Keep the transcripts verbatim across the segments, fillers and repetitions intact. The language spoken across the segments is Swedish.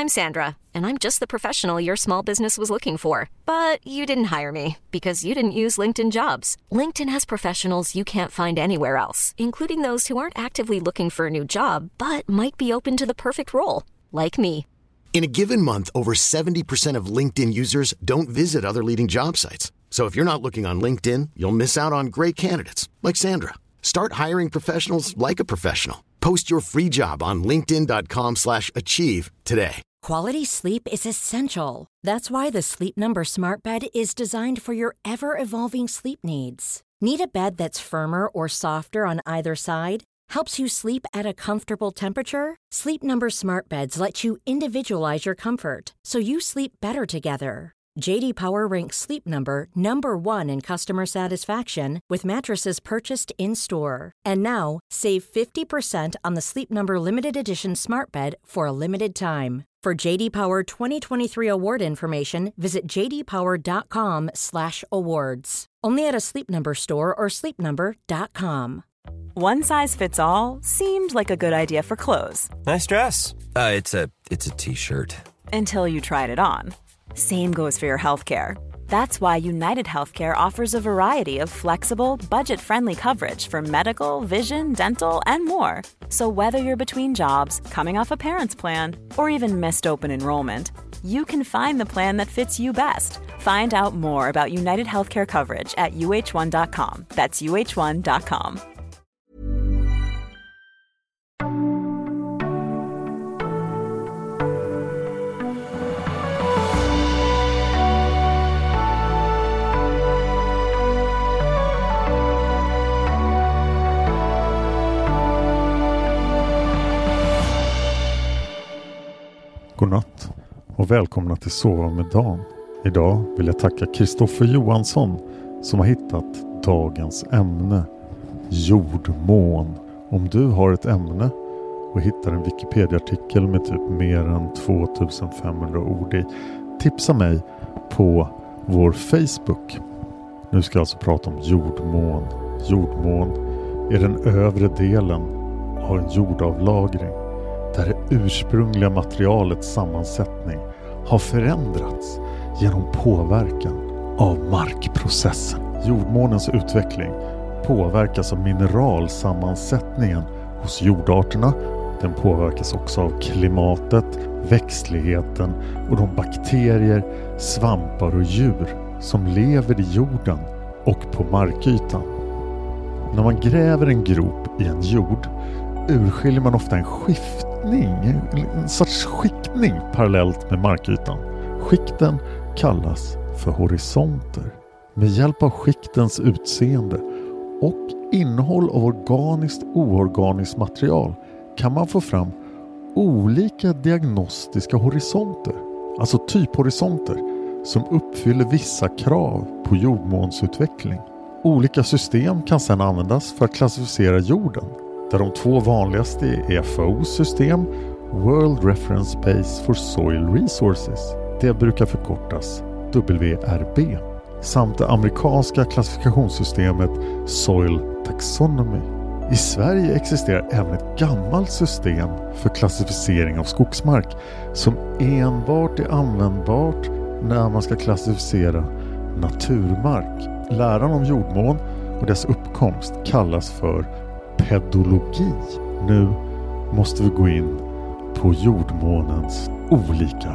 I'm Sandra, and I'm just the professional your small business was looking for. But you didn't hire me because you didn't use LinkedIn Jobs. LinkedIn has professionals you can't find anywhere else, including those who aren't actively looking for a new job, but might be open to the perfect role, like me. In a given month, over seventy percent of LinkedIn users don't visit other leading job sites. So if you're not looking on LinkedIn, you'll miss out on great candidates like Sandra. Start hiring professionals like a professional. Post your free job on linkedin dot com slash achieve today. Quality sleep is essential. That's why the Sleep Number Smart Bed is designed for your ever-evolving sleep needs. Need a bed that's firmer or softer on either side? Helps you sleep at a comfortable temperature? Sleep Number Smart Beds let you individualize your comfort, so you sleep better together. J D Power ranks Sleep Number number one in customer satisfaction with mattresses purchased in-store. And now, save fifty percent on the Sleep Number Limited Edition Smart Bed for a limited time. For J D Power twenty twenty-three award information, visit j d power dot com slash awards. Only at a Sleep Number store or sleep number dot com. One size fits all seemed like a good idea for clothes. Nice dress. Uh, it's a it's a t-shirt. Until you tried it on. Same goes for your healthcare. That's why United Healthcare offers a variety of flexible, budget-friendly coverage for medical, vision, dental, and more. So whether you're between jobs, coming off a parent's plan, or even missed open enrollment, you can find the plan that fits you best. Find out more about United Healthcare coverage at u h one dot com. That's u h one dot com. Godnatt och välkomna till Sova med Dan. Idag vill jag tacka Kristoffer Johansson som har hittat dagens ämne, jordmån. Om du har ett ämne och hittar en Wikipedia-artikel med typ mer än tvåtusen ord i, tipsa mig på vår Facebook. Nu ska jag alltså prata om jordmån. Jordmån är den övre delen av en jordavlagring där det ursprungliga materialets sammansättning har förändrats genom påverkan av markprocessen. Jordmånens utveckling påverkas av mineralsammansättningen hos jordarterna. Den påverkas också av klimatet, växtligheten och de bakterier, svampar och djur som lever i jorden och på markytan. När man gräver en grop i en jord urskiljer man ofta en skiftning, en sorts skiktning parallellt med markytan. Skikten kallas för horisonter. Med hjälp av skiktens utseende och innehåll av organiskt och oorganiskt material kan man få fram olika diagnostiska horisonter, alltså typhorisonter som uppfyller vissa krav på jordmånsutveckling. Olika system kan sedan användas för att klassificera jorden, där de två vanligaste är F A O-system, World Reference Base for Soil Resources, det brukar förkortas W R B, samt det amerikanska klassifikationssystemet Soil Taxonomy. I Sverige existerar även ett gammalt system för klassificering av skogsmark som enbart är användbart när man ska klassificera naturmark. Läran om jordmån och dess uppkomst kallas för pedologi. Nu måste vi gå in på jordmånens olika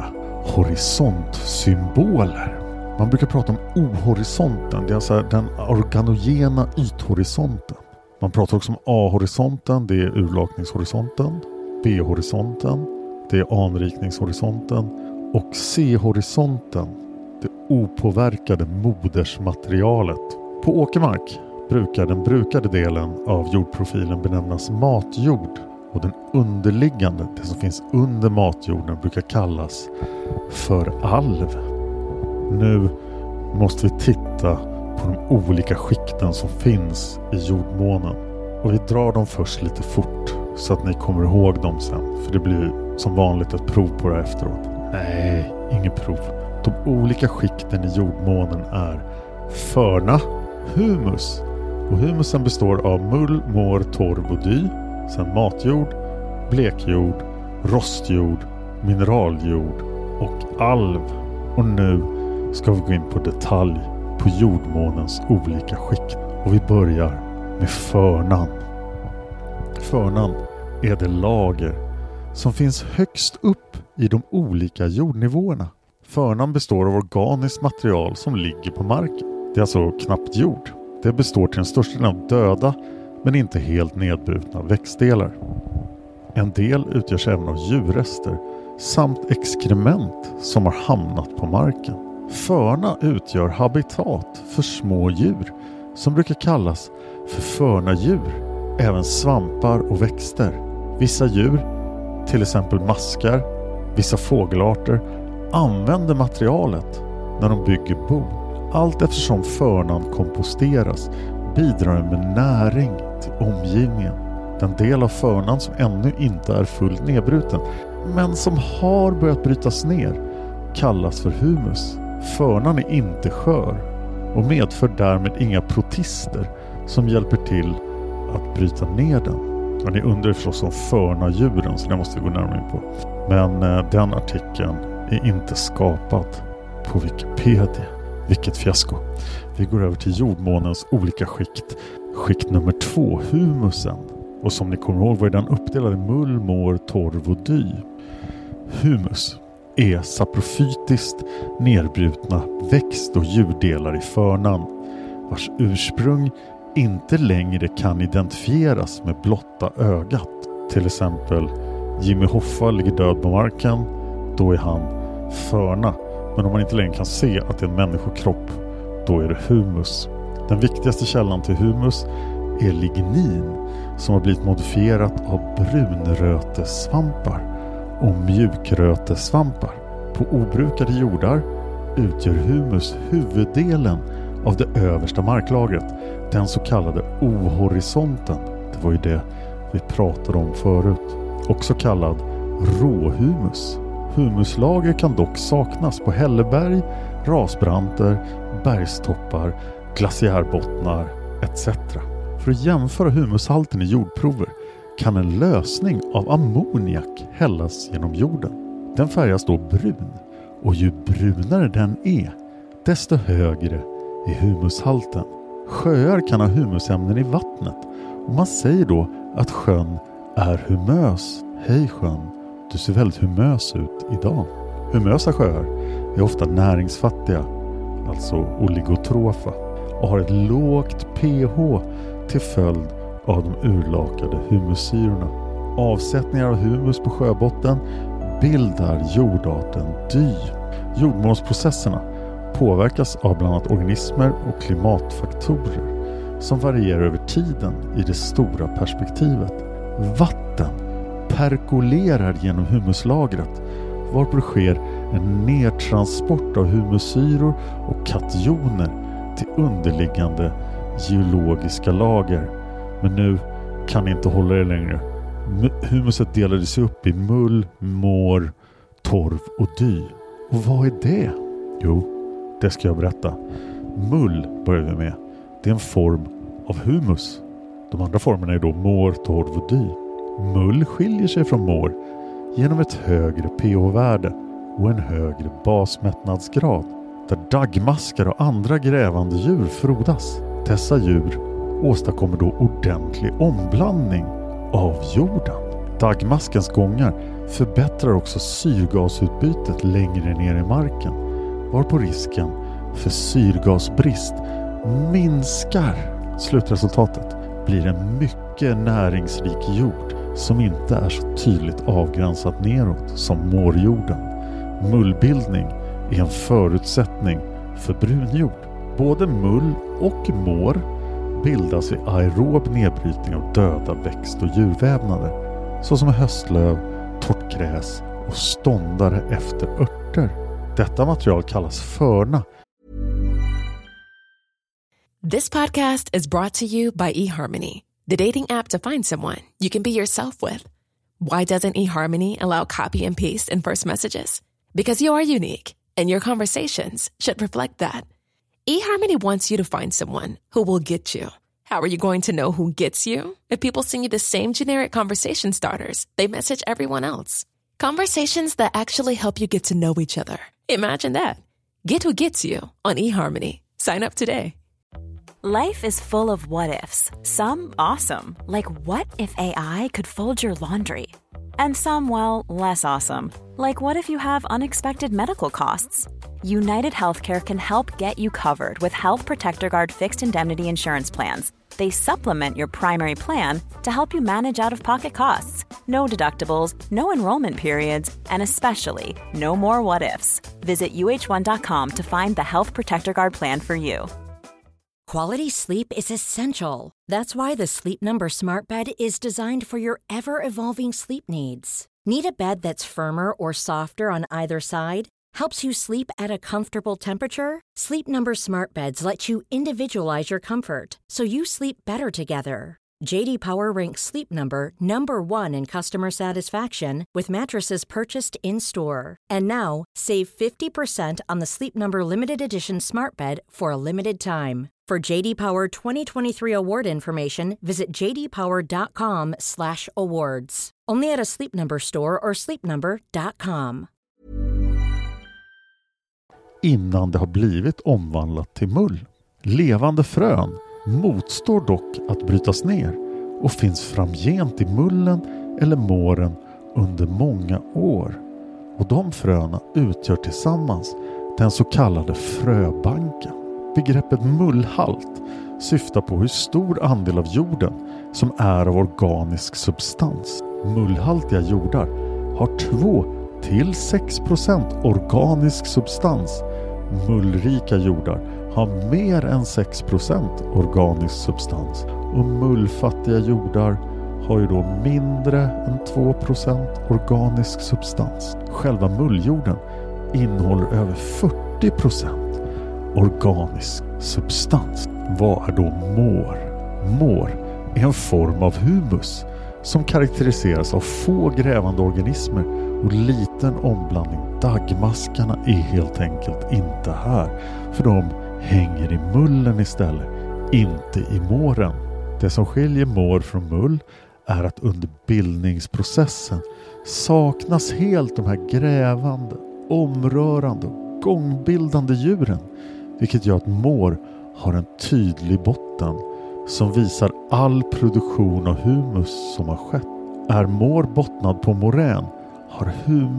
horisontsymboler. Man brukar prata om O-horisonten, det är alltså den organogena ythorisonten. Man pratar också om A-horisonten, det är urlakningshorisonten. B-horisonten, det är anrikningshorisonten. Och C-horisonten, det opåverkade modersmaterialet. På åkermark brukar den brukade delen av jordprofilen benämnas matjord. Och den underliggande, det som finns under matjorden, brukar kallas för alv. Nu måste vi titta på de olika skikten som finns i jordmånen. Och vi drar dem först lite fort så att ni kommer ihåg dem sen. För det blir som vanligt ett prov på det efteråt. Nej, inget prov. De olika skikten i jordmånen är förna, humus. Och humusen består av mull, mår, torv och dy. Sen matjord, blekjord, rostjord mineraljord och alv. Och nu ska vi gå in på detalj på jordmånens olika skikt. Och vi börjar med förnan. Förnan är det lager som finns högst upp i de olika jordnivåerna. Förnan består av organiskt material som ligger på marken. Det är alltså knappt jord. Det består till den största delen av döda men inte helt nedbrutna växtdelar. En del utgörs även av djurrester samt exkrement som har hamnat på marken. Förna utgör habitat för små djur som brukar kallas för förnadjur. Även svampar och växter. Vissa djur, till exempel maskar, vissa fågelarter, använder materialet när de bygger bo. Allt eftersom förnan komposteras bidrar den med näring till omgivningen. Den del av förnan som ännu inte är fullt nedbruten men som har börjat brytas ner kallas för humus. Förnan är inte skör och medför därmed inga protister som hjälper till att bryta ner den. Och ni undrar förstås om förnadjuren, så det måste vi gå närmare in på. Men eh, den artikeln är inte skapad på Wikipedia. Vilket fiasko. Vi går över till jordmånens olika skikt. Skikt nummer två, humusen. Och som ni kommer ihåg var den uppdelad i mull, mår, torv och dy. Humus är saprofytiskt nedbrutna växt- och djurdelar i förnan, vars ursprung inte längre kan identifieras med blotta ögat. Till exempel Jimmy Hoffa ligger död på marken, då är han förna. Men om man inte längre kan se att det är en människokropp, då är det humus. Den viktigaste källan till humus är lignin som har blivit modifierat av brunrötesvampar och mjukrötesvampar. På obrukade jordar utgör humus huvuddelen av det översta marklagret, den så kallade ohorisonten. Det var ju det vi pratade om förut. Också kallad råhumus. Humuslager kan dock saknas på hälleberg, rasbranter, bergstoppar, glaciärbottnar et cetera. För att jämföra humushalten i jordprover kan en lösning av ammoniak hällas genom jorden. Den färgas då brun, och ju brunare den är, desto högre är humushalten. Sjöar kan ha humusämnen i vattnet, och man säger då att sjön är humös. Hej sjön, du ser väldigt humös ut idag. Humösa sjöar är ofta näringsfattiga, alltså oligotrofa, och har ett lågt pH till följd av de urlakade humussyrorna. Avsättningar av humus på sjöbotten bildar jordarten dy. Jordmånsprocesserna påverkas av bland annat organismer och klimatfaktorer som varierar över tiden i det stora perspektivet. Vatten perkolerar genom humuslagret, varpå det sker en nedtransport av humussyror och kationer till underliggande geologiska lager. Men nu kan ni inte hålla det längre. Humuset delades upp i mull, mår, torv och dy. Och vad är det? Jo, det ska jag berätta. Mull börjar vi med. Det är en form av humus. De andra formerna är då mår, torv och dy. Mull skiljer sig från mår genom ett högre pH-värde och en högre basmättnadsgrad, där daggmaskar och andra grävande djur frodas. Dessa djur åstadkommer då ordentlig omblandning av jorden. Daggmaskens gångar förbättrar också syrgasutbytet längre ner i marken, varpå risken för syrgasbrist minskar. Slutresultatet blir en mycket näringsrik jord som inte är så tydligt avgränsad neråt som mårjorden. Mullbildning är en förutsättning för brunjord. Både mull och mår bildas vid aerob nedbrytning av döda växt- och djurvävnader, såsom höstlöv, torrt gräs och ståndare efter örter. Detta material kallas förna. This podcast is brought to you by eHarmony, the dating app to find someone you can be yourself with. Why doesn't eHarmony allow copy and paste in first messages? Because you are unique, and your conversations should reflect that. eHarmony wants you to find someone who will get you. How are you going to know who gets you? If people send you the same generic conversation starters they message everyone else. Conversations that actually help you get to know each other. Imagine that. Get who gets you on eHarmony. Sign up today. Life is full of what-ifs. Some awesome, like what if A I could fold your laundry? And some, well, less awesome, like what if you have unexpected medical costs? United Healthcare can help get you covered with Health Protector Guard fixed indemnity insurance plans. They supplement your primary plan to help you manage out-of-pocket costs. No deductibles, no enrollment periods, and especially no more what-ifs. Visit U H one dot com to find the Health Protector Guard plan for you. Quality sleep is essential. That's why the Sleep Number Smart Bed is designed for your ever-evolving sleep needs. Need a bed that's firmer or softer on either side? Helps you sleep at a comfortable temperature? Sleep Number Smart Beds let you individualize your comfort, so you sleep better together. J D Power ranks Sleep Number number one in customer satisfaction with mattresses purchased in-store. And now, save fifty percent on the Sleep Number Limited Edition Smart Bed for a limited time. For J D Power twenty twenty-three award information, visit j d power dot com slash awards. Only at a Sleep Number store or sleep number dot com. Innan det har blivit omvandlat till mull. Levande frön motstår dock att brytas ner och finns framgent i mullen eller måren under många år. Och de fröna utgör tillsammans den så kallade fröbanken. Begreppet mullhalt syftar på hur stor andel av jorden som är av organisk substans. Mullhaltiga jordar har två till sex procent organisk substans. Mullrika jordar har mer än sex procent organisk substans. Och mullfattiga jordar har ju då mindre än två procent organisk substans. Själva mulljorden innehåller över fyrtio procent organisk substans. Vad är då mår? Mår är en form av humus som karaktäriseras av få grävande organismer och liten omblandning. Daggmaskarna är helt enkelt inte här, för de hänger i mullen istället, inte i måren. Det som skiljer mår från mull är att under bildningsprocessen saknas helt de här grävande, omrörande och gångbildande djuren, vilket gör att mår har en tydlig botten som visar all produktion av humus som har skett. Är mår bottnad på morän har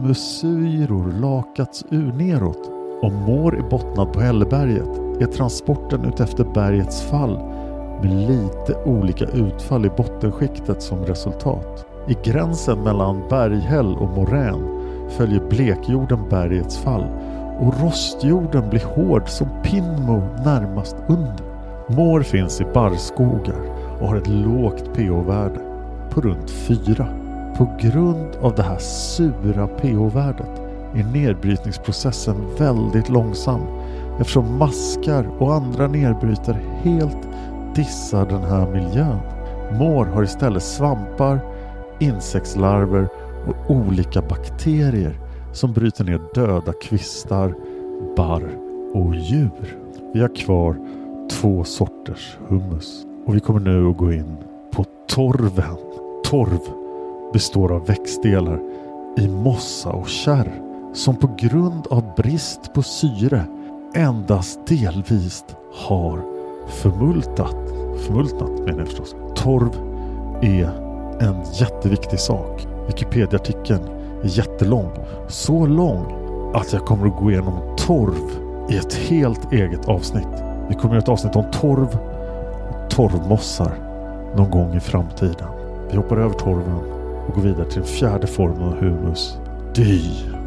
humussyror lakats ur neråt. Om mår är bottnad på Hälleberget är transporten utefter bergets fall med lite olika utfall i bottenskiktet som resultat. I gränsen mellan berghäll och morän följer blekjorden bergets fall och rostjorden blir hård som pinmo närmast under. Mår finns i barrskogar och har ett lågt pH-värde på runt fyra. På grund av det här sura pH-värdet är nedbrytningsprocessen väldigt långsam eftersom maskar och andra nedbrytare helt dissar den här miljön. Mår har istället svampar, insektslarver och olika bakterier som bryter ner döda kvistar, barr och djur. Vi har kvar två sorters humus och vi kommer nu att gå in på torven. Torv består av växtdelar i mossa och kärr som på grund av brist på syre endast delvis har förmultat. Förmultnat menar jag förstås. Torv är en jätteviktig sak. Wikipedia-artikeln är jättelång. Så lång att jag kommer att gå igenom torv i ett helt eget avsnitt. Vi kommer att göra ett avsnitt om torv och torvmossar någon gång i framtiden. Vi hoppar över torven och går vidare till den fjärde formen av humus. Dy.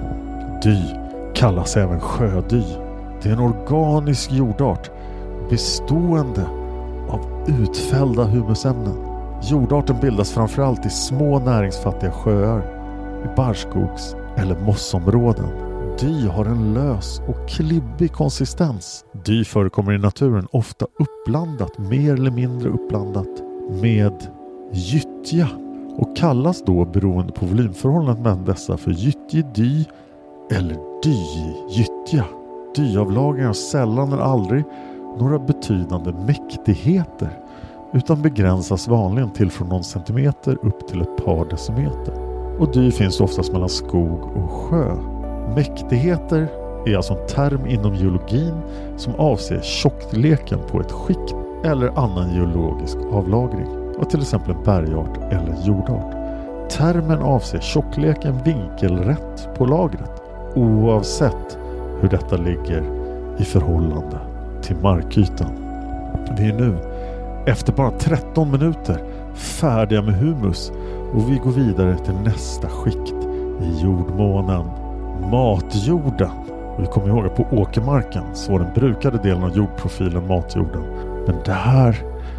Dy kallas även sjödy. Det är en organisk jordart bestående av utfällda humusämnen. Jordarten bildas framförallt i små näringsfattiga sjöar, i barrskogs- eller mossområden. Dy har en lös och klibbig konsistens. Dy förekommer i naturen ofta uppblandat, mer eller mindre uppblandat, med gyttja och kallas då beroende på volymförhållandet mellan dessa för gyttjedy eller dygyttja. Dyavlagringar har sällan eller aldrig några betydande mäktigheter utan begränsas vanligen till från någon centimeter upp till ett par decimeter. och dy finns oftast mellan skog och sjö. Mäktigheter är alltså en term inom geologin som avser tjockleken på ett skikt eller annan geologisk avlagring av till exempel en bergart eller jordart. Termen avser tjockleken vinkelrätt på lagret oavsett hur detta ligger i förhållande till markytan. Vi är nu efter bara tretton minuter färdiga med humus och vi går vidare till nästa skikt i jordmånen, matjorden. Och vi kommer ihåg att på åkermarken så var den brukade delen av jordprofilen matjorden. Men det här,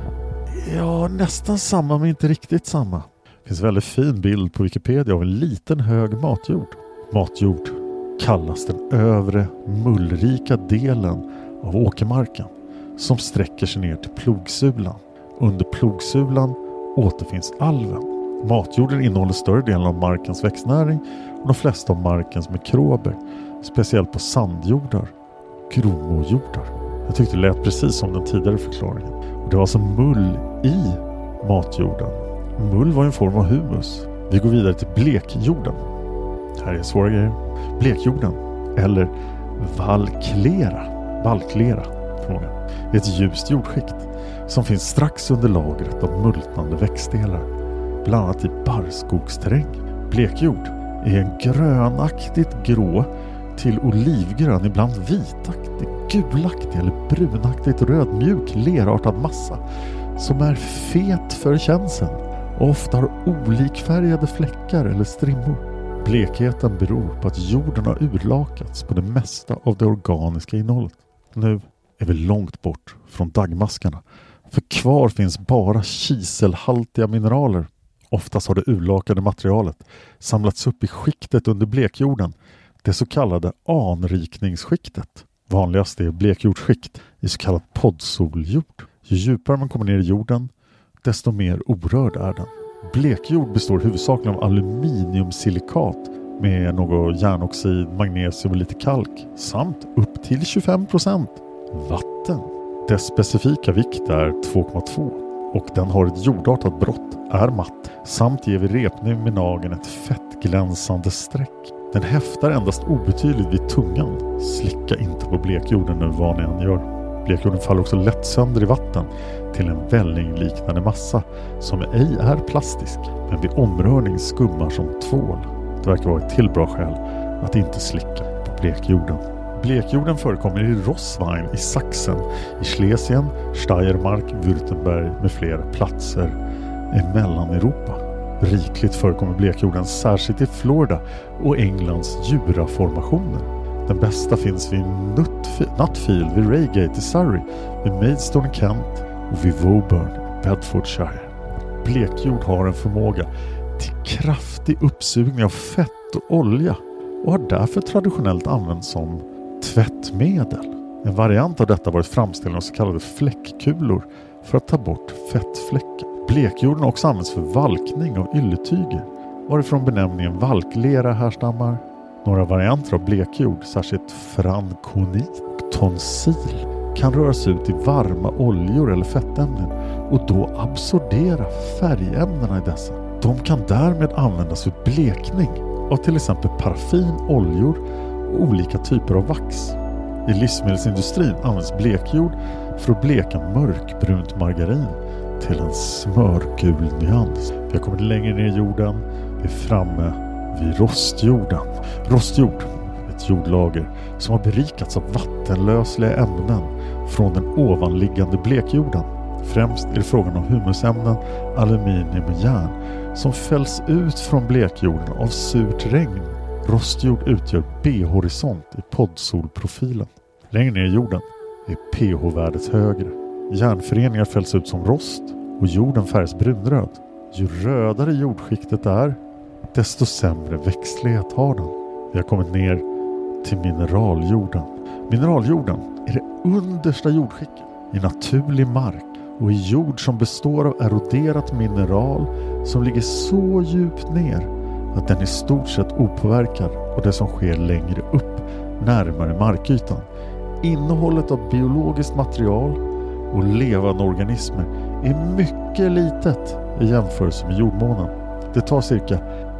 ja, nästan samma men inte riktigt samma. Det finns en väldigt fin bild på Wikipedia av en liten hög matjord. Matjord kallas den övre mullrika delen av åkermarken som sträcker sig ner till plogsulan. Under plogsulan återfinns alven. Matjorden innehåller större delen av markens växtnäring och de flesta av markens mikrober, speciellt på sandjordar och gromojordar. Jag tyckte det lät precis som den tidigare förklaringen. Och det var alltså mull i matjorden. Mull var en form av humus. Vi går vidare till blekjorden. Här är svåra grejer. Blekjorden, eller valklera, valklera fråga, är ett ljust jordskikt som finns strax under lagret av multnande växtdelar, bland annat i barrskogsterräng. Blekjord är en grönaktigt grå till olivgrön, ibland vitaktig, gulaktig eller brunaktigt rödmjuk lerartad massa som är fet för känseln och ofta har olikfärgade fläckar eller strimmor. Blekheten beror på att jorden har urlakats på det mesta av det organiska innehållet. Nu är vi långt bort från daggmaskarna, för kvar finns bara kiselhaltiga mineraler. Oftast har det urlakade materialet samlats upp i skiktet under blekjorden, det så kallade anrikningsskiktet. Vanligast är blekjordskikt i så kallad poddsoljord. Ju djupare man kommer ner i jorden, desto mer orörd är den. Blekjord består huvudsakligen av aluminiumsilikat med något järnoxid, magnesium och lite kalk samt upp till tjugofem procent vatten. Dess specifika vikt är två komma två och den har ett jordartat brott, är matt, samt ger vid repning med nageln ett fettglänsande streck. Den häftar endast obetydligt vid tungan. Slicka inte på blekjorden nu vad ni än gör. Blekjorden faller också lätt sönder i vatten till en vällingliknande massa som ej är plastisk, men vid omrörning skummar som tvål. Det verkar vara ett till bra skäl att inte slicka på blekjorden. Blekjorden förekommer i Rosswein i Sachsen, i Schlesien, Steiermark, Württemberg med flera platser i Mellaneuropa. Rikligt förekommer blekjorden särskilt i Florida och Englands Juraformationer. Den bästa finns vid Nutfield, vid Reigate i Surrey, vid Maidstone i Kent och vid Woburn i Bedfordshire. Blekjord har en förmåga till kraftig uppsugning av fett och olja och har därför traditionellt använts som tvättmedel. En variant av detta var ett framställning av så kallade fläckkulor för att ta bort fettfläckar. Blekjorden har också använts för valkning av ylletyger, varifrån benämningen valklera härstammar. Några varianter av blekjord, särskilt frankonit och tonsil, kan röras ut i varma oljor eller fettämnen och då absorbera färgämnena i dessa. De kan därmed användas för blekning av till exempel paraffin, oljor och olika typer av vax. I livsmedelsindustrin används blekjord för att bleka mörkbrunt margarin till en smörgul nyans. Vi har kommit längre ner i jorden, vi är framme vid rostjorden. Rostjord, ett jordlager som har berikats av vattenlösliga ämnen från den ovanliggande blekjorden. Främst är det frågan om humusämnen, aluminium och järn som fälls ut från blekjorden av surt regn. Rostjord utgör B-horisont i poddsolprofilen. Längre ner i jorden är pH-värdet högre. Järnföreningar fälls ut som rost och jorden färgas brunröd. Ju rödare jordskiktet är, desto sämre växtlighet har den. Vi har kommit ner till mineraljorden. Mineraljorden är det understa jordskicket i naturlig mark och i jord som består av eroderat mineral som ligger så djupt ner att den är i stort sett opåverkad av det som sker längre upp, närmare markytan. Innehållet av biologiskt material och levande organismer är mycket litet i jämförelse med jordmånen. Det tar cirka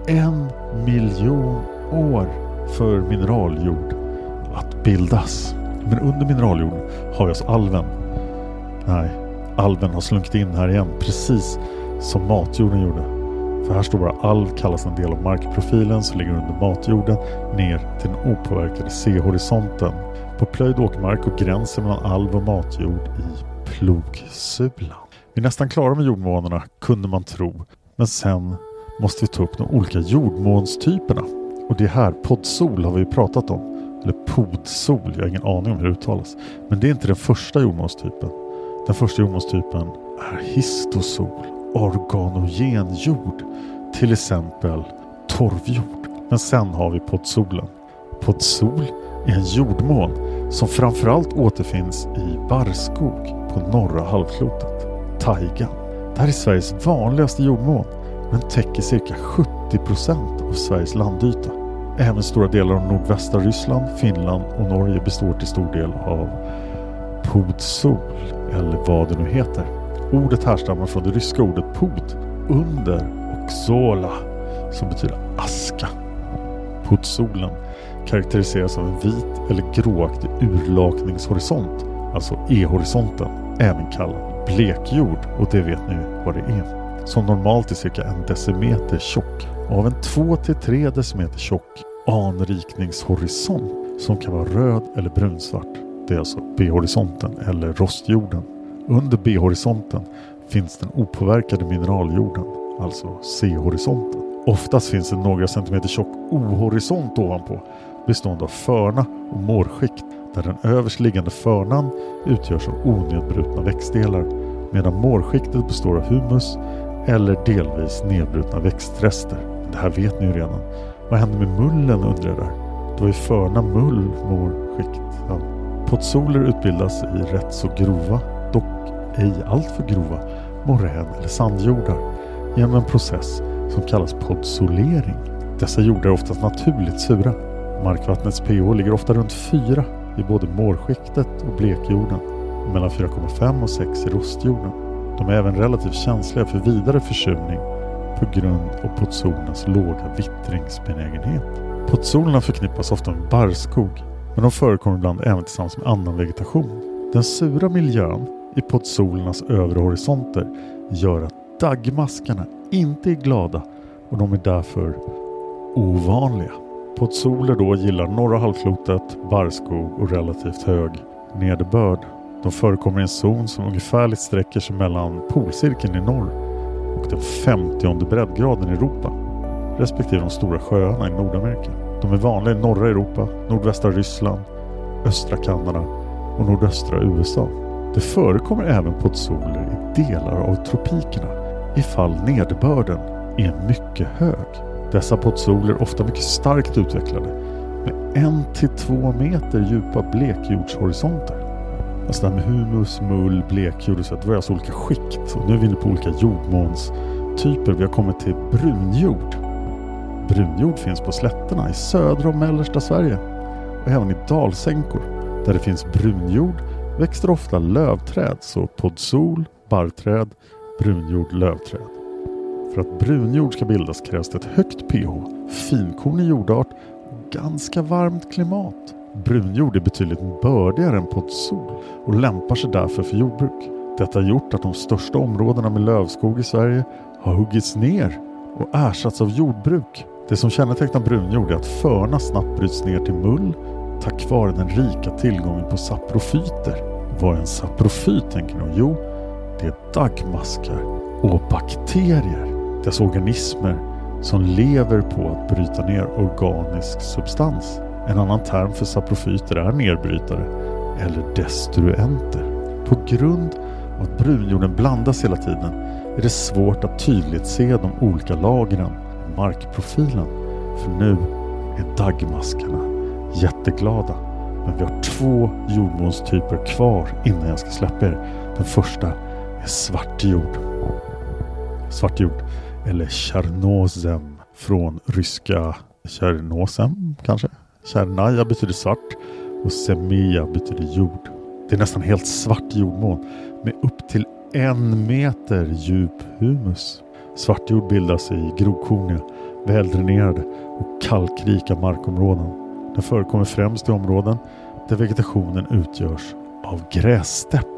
en miljon år för mineraljord att bildas. Men under mineraljorden har vi oss alven. Nej, alven har slunkit in här igen, precis som matjorden gjorde. För här står bara alv kallas en del av markprofilen som ligger under matjorden ner till den opåverkade sehorisonten. På plöjd åkermark och gränsen mellan alv och matjord i plogsulan. Vi är nästan klara med jordmånerna, kunde man tro. Men sen måste vi ta upp de olika jordmånstyperna. Och det här, poddsol har vi pratat om. Eller podsol, jag har ingen aning om hur det uttalas. Men det är inte den första jordmånstypen. Den första jordmånstypen är histosol, organogen jord. Till exempel torvjord. Men sen har vi poddsolen. Poddsol är en jordmån som framförallt återfinns i barrskog på norra halvklotet. Taigan. Det här är Sveriges vanligaste jordmån. Den täcker cirka sjuttio procent av Sveriges landyta. Även stora delar av nordvästra Ryssland, Finland och Norge består till stor del av podsol, eller vad det nu heter. Ordet härstammar från det ryska ordet pod, under, och zola, som betyder aska. Podsolen karaktäriseras av en vit eller gråaktig urlakningshorisont, alltså E-horisonten, även kallad blekjord, och det vet ni vad det är. Som normalt är cirka en decimeter tjock, och av en två till tre decimeter tjock anrikningshorisont som kan vara röd eller brunsvart. Det är alltså B-horisonten eller rostjorden. Under B-horisonten finns den opåverkade mineraljorden, alltså C-horisonten. Oftast finns det några centimeter tjock O-horisont ovanpå, bestående av förna och mårskikt, där den överst liggande förnan utgörs av onedbrutna växtdelar, medan mårskiktet består av humus eller delvis nedbrutna växtrester. Det här vet ni ju redan. Vad händer med mullen, undrar jag där? Det var ju förna, mull, mårskikt. Ja. Poddsoler utbildas i rätt så grova, dock ej allt för grova, morän- eller sandjordar genom en process som kallas poddsolering. Dessa jordar är oftast naturligt sura. Markvattnets pH ligger ofta runt fyra i både mårskiktet och blekjorden, och mellan fyra komma fem och sex i rostjorden. De är även relativt känsliga för vidare försurning på grund av poddsolernas låga vittringsbenägenhet. Poddsolerna förknippas ofta med barrskog, men de förekommer ibland även tillsammans med annan vegetation. Den sura miljön i poddsolernas övre horisonter gör att daggmaskarna inte är glada, och de är därför ovanliga. Poddsoler då gillar norra halvklotet, barrskog och relativt hög nederbörd. De förekommer i en zon som ungefärligt sträcker sig mellan polcirkeln i norr och den femtionde breddgraden i Europa, respektive de stora sjöarna i Nordamerika. De är vanliga i norra Europa, nordvästra Ryssland, östra Kanada och nordöstra U S A. Det förekommer även poddsoler i delar av tropikerna ifall nederbörden är mycket hög. Dessa poddsoler är ofta mycket starkt utvecklade med en till två meter djupa blekjordshorisonter. Alltså det här med humus, mull, blekjord och så, det var alltså olika skikt. Och nu är vi inne på olika jordmånstyper. Vi har kommit till brunjord. Brunjord finns på slätterna i södra och mellersta Sverige. Och även i dalsänkor. Där det finns brunjord växer ofta lövträd. Så poddsol, barrträd, brunjord, lövträd. För att brunjord ska bildas krävs det ett högt pH, finkornig jordart och ganska varmt klimat. Brunjord är betydligt bördigare än poddsol och lämpar sig därför för jordbruk. Detta har gjort att de största områdena med lövskog i Sverige har huggits ner och ersatts av jordbruk. Det som kännetecknar brunjord är att förna snabbt bryts ner till mull tack vare den rika tillgången på saprofyter. Vad är en saprofyt, tänker ni? Jo, det är daggmaskar och bakterier. Dessa organismer som lever på att bryta ner organisk substans. En annan term för saprofyter är nedbrytare eller destruenter. På grund av att brunjorden blandas hela tiden är det svårt att tydligt se de olika lagren i markprofilen. För nu är daggmaskarna jätteglada. Men vi har två jordmånstyper kvar innan jag ska släppa er. Den första är svartjord. Svartjord eller tjernozem från ryska tjernozem kanske. Tjernaja betyder svart och semia betyder jord. Det är nästan helt svart jordmån med upp till en meter djup humus. Svartjord bildas i grovkorniga, väldränerade och kalkrika markområden. Den förekommer främst i områden där vegetationen utgörs av grässtepp.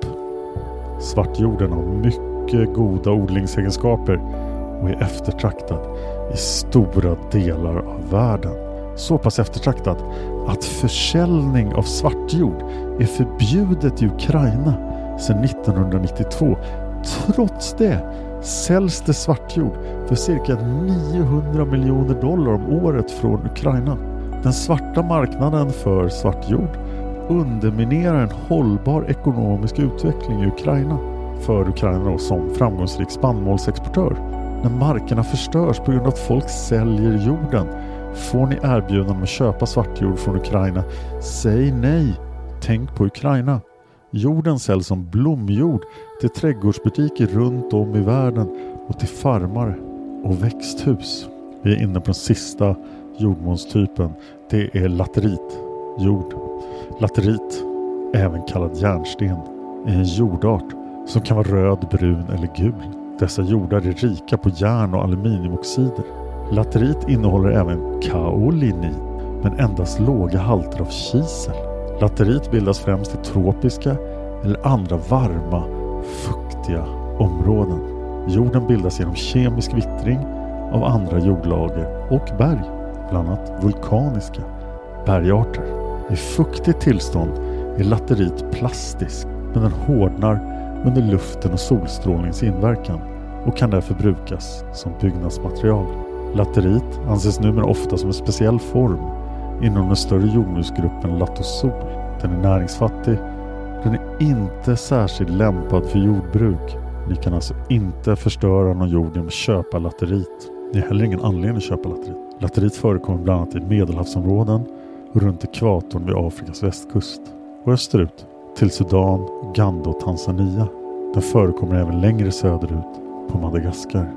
Svartjorden har mycket goda odlingsegenskaper och är eftertraktad i stora delar av världen. Så pass eftertraktad att försäljning av svartjord är förbjudet i Ukraina sedan nittonhundranittiotvå. Trots det säljs det svartjord för cirka niohundra miljoner dollar om året från Ukraina. Den svarta marknaden för svartjord underminerar en hållbar ekonomisk utveckling i Ukraina. För Ukraina då, som framgångsrik spannmålsexportör. När markerna förstörs på grund av att folk säljer jorden, får ni erbjudanden om att köpa svartjord från Ukraina. Säg nej. Tänk på Ukraina. Jorden säljs som blomjord till trädgårdsbutiker runt om i världen och till farmar och växthus. Vi är inne på den sista jordmånstypen. Det är lateritjord. Laterit, även kallad järnsten, är en jordart som kan vara röd, brun eller gul. Dessa jordar är rika på järn och aluminiumoxider. Laterit innehåller även kaolinit, men endast låga halter av kisel. Laterit bildas främst i tropiska eller andra varma, fuktiga områden. Jorden bildas genom kemisk vittring av andra jordlager och berg, bland annat vulkaniska bergarter. I fuktigt tillstånd är laterit plastisk, men den hårdnar under luften och solstrålnings inverkan och kan därför brukas som byggnadsmaterial. Laterit anses numera ofta som en speciell form inom den större jordnötsgruppen latosol. Den är näringsfattig. Den är inte särskilt lämpad för jordbruk. Ni kan alltså inte förstöra någon jord genom att köpa laterit. Ni har heller ingen anledning att köpa laterit. Laterit förekommer bland annat i Medelhavsområden och runt ekvatorn vid Afrikas västkust. Och österut till Sudan, Uganda och Tanzania. Den förekommer även längre söderut på Madagaskar.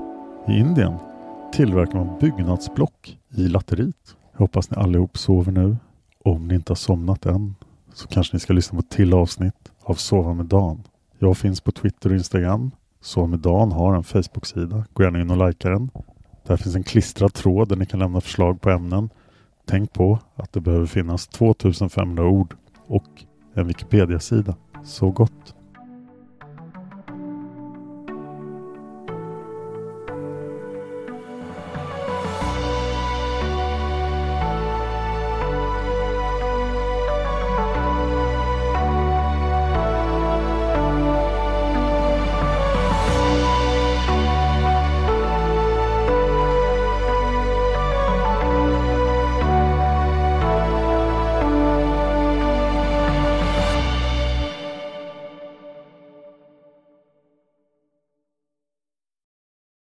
I Indien tillverkar man byggnadsblock i laterit. Jag hoppas ni allihop sover nu. Om ni inte har somnat än så kanske ni ska lyssna på ett till avsnitt av Sova med Dan. Jag finns på Twitter och Instagram. Sova med Dan har en Facebook-sida. Gå gärna in och likea den. Där finns en klistrad tråd där ni kan lämna förslag på ämnen. Tänk på att det behöver finnas tvåtusen femhundra ord och en Wikipedia-sida. Så gott!